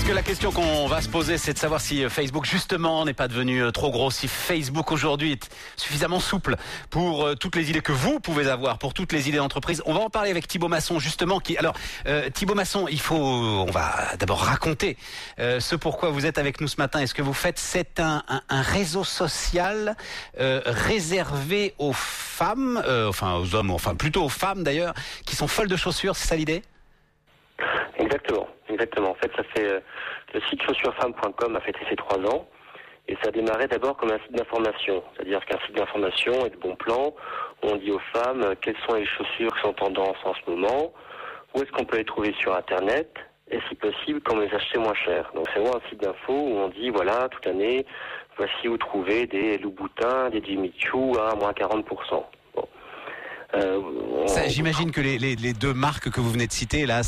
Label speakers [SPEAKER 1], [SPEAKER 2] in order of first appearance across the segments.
[SPEAKER 1] que la question qu'on va se poser, c'est de savoir si Facebook, justement, n'est pas devenu trop gros, si Facebook, aujourd'hui, est suffisamment souple pour toutes les idées que vous pouvez avoir, pour toutes les idées d'entreprise. On va en parler avec Thibaut Masson, justement. Alors, Thibaut Masson, on va d'abord raconter ce pourquoi vous êtes avec nous ce matin et ce que vous faites. C'est un réseau social réservé aux femmes, enfin aux hommes, enfin plutôt aux femmes d'ailleurs, qui sont folles de chaussures, c'est ça l'idée ?
[SPEAKER 2] Exactement. En fait, ça fait le site chaussuresfemmes.com a fêté ses 3 ans et ça a démarré d'abord comme un site d'information, c'est-à-dire qu'un site d'information et de bons plans où on dit aux femmes quelles sont les chaussures qui sont tendance en ce moment, où est-ce qu'on peut les trouver sur Internet et si possible comment les acheter moins cher. Donc c'est vraiment un site d'info où on dit voilà, toute l'année, voici où trouver des Louboutin, des Jimmy Choo à moins 40%. Bon.
[SPEAKER 1] J'imagine que les deux marques que vous venez de citer là,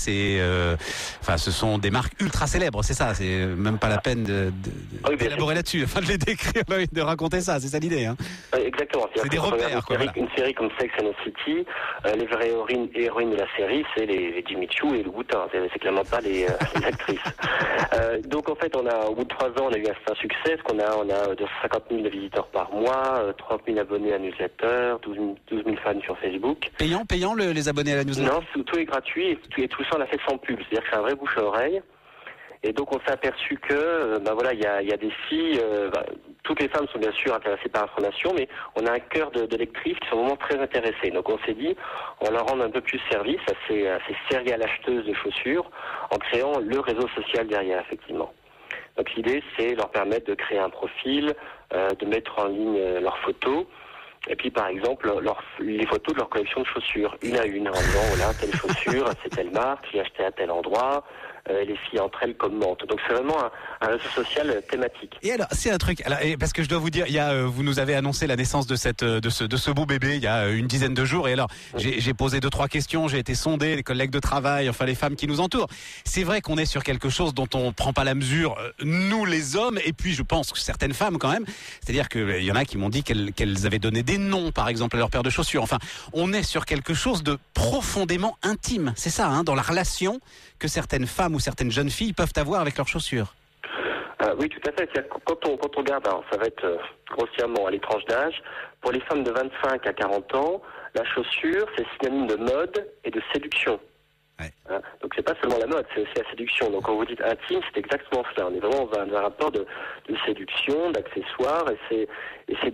[SPEAKER 1] ce sont des marques ultra célèbres, c'est ça. C'est même pas la peine d'élaborer là-dessus, enfin de les décrire, de raconter ça. C'est ça l'idée, hein.
[SPEAKER 2] Exactement.
[SPEAKER 1] C'est des repères, quoi.
[SPEAKER 2] Une série comme Sex and the City, les vraies héroïnes de la série, c'est les Jimmy Choo et le Louboutin. C'est clairement pas les actrices. Donc en fait, au bout de 3 ans, on a eu un certain succès. On a 250 000 visiteurs par mois, 30 000 abonnés à newsletter, 12 000 fans sur Facebook.
[SPEAKER 1] Payant les abonnés à la newsletter?
[SPEAKER 2] Non, tout est gratuit et tout ça on a fait sans pub, c'est-à-dire que c'est un vrai bouche à oreille. Et donc on s'est aperçu que, il y a des filles, toutes les femmes sont bien sûr intéressées par l'information, mais on a un cœur de lectrices qui sont vraiment très intéressées. Donc on s'est dit, on leur rend un peu plus service à ces serial acheteuses de chaussures en créant le réseau social derrière, effectivement. Donc l'idée, c'est leur permettre de créer un profil, de mettre en ligne leurs photos. Et puis par exemple les photos de leur collection de chaussures, une à une, en disant voilà, telle chaussure, c'est telle marque, j'ai acheté à tel endroit, les filles entre elles commentent. Donc c'est vraiment un réseau social thématique.
[SPEAKER 1] Et alors c'est un truc, parce que je dois vous dire, vous nous avez annoncé la naissance de ce beau bébé il y a une dizaine de jours, et alors j'ai posé 2-3 questions, j'ai été sondé, les collègues de travail, enfin les femmes qui nous entourent. C'est vrai qu'on est sur quelque chose dont on prend pas la mesure, nous les hommes, et puis je pense que certaines femmes quand même, c'est-à-dire qu'il y en a qui m'ont dit qu'elles avaient donné des noms par exemple à leur paire de chaussures. Enfin, on est sur quelque chose de profondément intime, c'est ça, hein, dans la relation que certaines femmes ou certaines jeunes filles peuvent avoir avec leurs chaussures.
[SPEAKER 2] Oui, tout à fait. Quand on regarde, alors ça va être grossièrement à l'étrange d'âge, pour les femmes de 25 à 40 ans, la chaussure, c'est synonyme de mode et de séduction.
[SPEAKER 1] Ouais.
[SPEAKER 2] Donc c'est pas seulement la mode, c'est aussi la séduction. Donc quand vous dites intime, c'est exactement cela. On est vraiment dans un rapport de séduction, d'accessoires, et c'est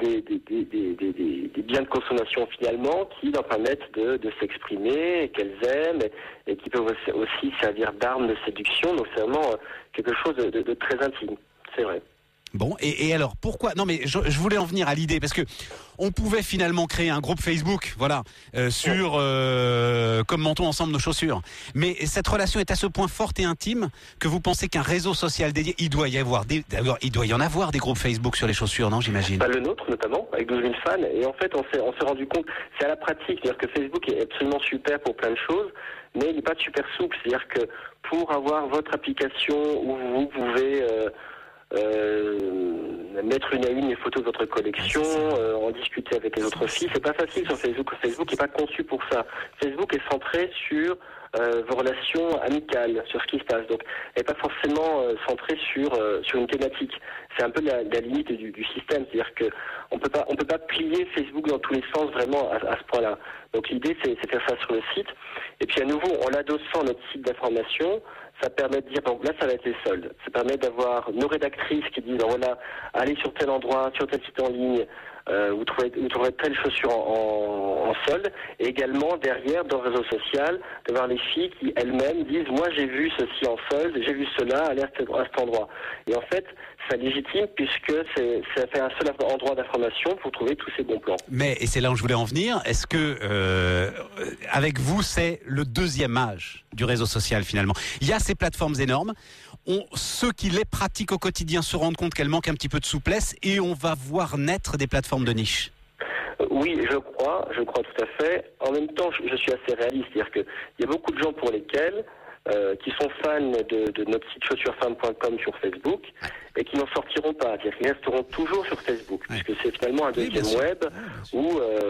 [SPEAKER 2] des biens de consommation finalement qui leur permettent de s'exprimer, et qu'elles aiment, et qui peuvent aussi servir d'armes de séduction. Donc c'est vraiment quelque chose de très intime, c'est vrai.
[SPEAKER 1] Bon, et alors pourquoi? Non, mais je voulais en venir à l'idée parce que on pouvait finalement créer un groupe Facebook, voilà, sur commentons ensemble nos chaussures. Mais cette relation est à ce point forte et intime que vous pensez qu'un réseau social dédié, il doit y en avoir des groupes Facebook sur les chaussures, non, j'imagine.
[SPEAKER 2] Le nôtre notamment, avec 12 000 fans. Et en fait, on s'est rendu compte, c'est à la pratique, c'est-à-dire que Facebook est absolument super pour plein de choses, mais il n'est pas super souple. C'est-à-dire que pour avoir votre application où vous pouvez mettre une à une les photos de votre collection, en discuter avec les autres filles, c'est pas facile sur Facebook. Facebook n'est pas conçu pour ça. Facebook est centré sur vos relations amicales, sur ce qui se passe. Donc, elle n'est pas forcément centrée sur une thématique. C'est un peu la limite du système, c'est-à-dire que on peut pas plier Facebook dans tous les sens vraiment à ce point-là. Donc l'idée, c'est faire ça sur le site. Et puis à nouveau, en l'adossant à notre site d'information, ça permet de dire, donc là, ça va être les soldes. Ça permet d'avoir nos rédactrices qui disent, voilà, allez sur tel endroit, sur tel site en ligne, vous trouverez telle chaussure en solde. Et également, derrière, dans le réseau social, d'avoir les filles qui, elles-mêmes, disent, moi, j'ai vu ceci en solde, j'ai vu cela, allez à cet endroit. Et en fait, ça légitime puisque ça fait un seul endroit d'information pour trouver tous ces bons plans.
[SPEAKER 1] Mais, et c'est là où je voulais en venir, est-ce que, avec vous, c'est le deuxième âge du réseau social, finalement? Il y a ces plateformes énormes. Ceux qui les pratiquent au quotidien se rendent compte qu'elles manquent un petit peu de souplesse et on va voir naître des plateformes de niche.
[SPEAKER 2] Oui, je crois tout à fait. En même temps, je suis assez réaliste, c'est-à-dire qu'il y a beaucoup de gens pour lesquels qui sont fans de notre site chaussuresfemmes.com sur Facebook et qui n'en sortiront pas, c'est-à-dire qu'ils resteront toujours sur Facebook, puisque c'est finalement un deuxième web où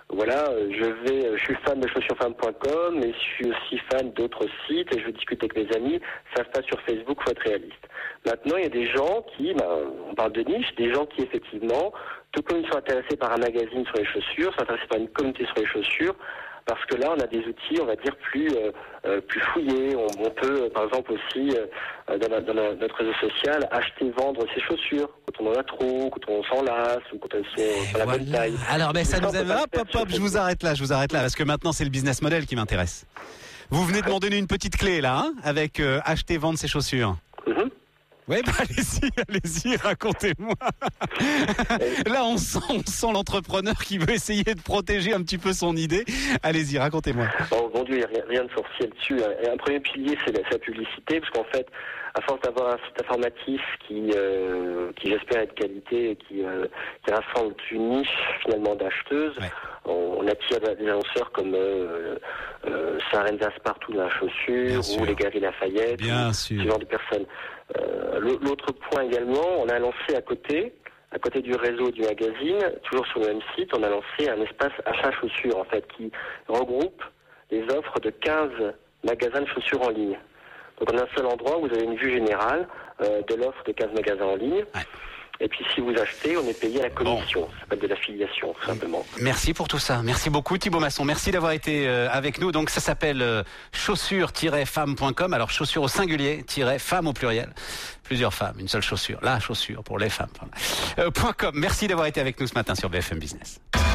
[SPEAKER 2] voilà, je suis fan de chaussuresfemmes.com et je suis aussi fan d'autres sites et je veux discuter avec mes amis. Ça se passe sur Facebook, faut être réaliste. Maintenant, il y a des gens qui, on parle de niche, des gens qui effectivement, tout comme ils sont intéressés par un magazine sur les chaussures, sont intéressés par une communauté sur les chaussures, parce que là, on a des outils, on va dire, plus fouillés. On peut, par exemple, aussi, dans notre réseau social, acheter, vendre ses chaussures quand on en a trop, quand on s'en lasse, ou quand elles sont pas la bonne taille.
[SPEAKER 1] Alors, ça nous avait... Hop, je vous arrête là, parce que maintenant, c'est le business model qui m'intéresse. Vous venez de m'en donner une petite clé, là, hein, avec acheter, vendre ses chaussures. Oui, allez-y, racontez-moi. Là, on sent l'entrepreneur qui veut essayer de protéger un petit peu son idée. Allez-y, racontez-moi.
[SPEAKER 2] Bon Dieu, il n'y a rien de sorcier là-dessus. Et un premier pilier, c'est la publicité, parce qu'en fait, à force d'avoir un site informatif qui j'espère est de qualité et qui rassemble une niche finalement d'acheteuses, on attire des annonceurs comme Sarenza partout dans la chaussure, ou les Galeries Lafayette, ce genre de personnes. L'autre point également, on a lancé à côté du réseau du magazine, toujours sur le même site, on a lancé un espace achat chaussures en fait qui regroupe les offres de 15 magasins de chaussures en ligne. Donc on a un seul endroit où vous avez une vue générale de l'offre de 15 magasins en ligne. Et puis si vous achetez, on est payé à la commission. Ça s'appelle de l'affiliation, tout simplement.
[SPEAKER 1] Merci pour tout ça. Merci beaucoup Thibaut Masson. Merci d'avoir été avec nous. Donc ça s'appelle chaussures-femmes.com. Alors chaussures au singulier, -femmes au pluriel. Plusieurs femmes, une seule chaussure. La chaussure pour les femmes. .com. Merci d'avoir été avec nous ce matin sur BFM Business.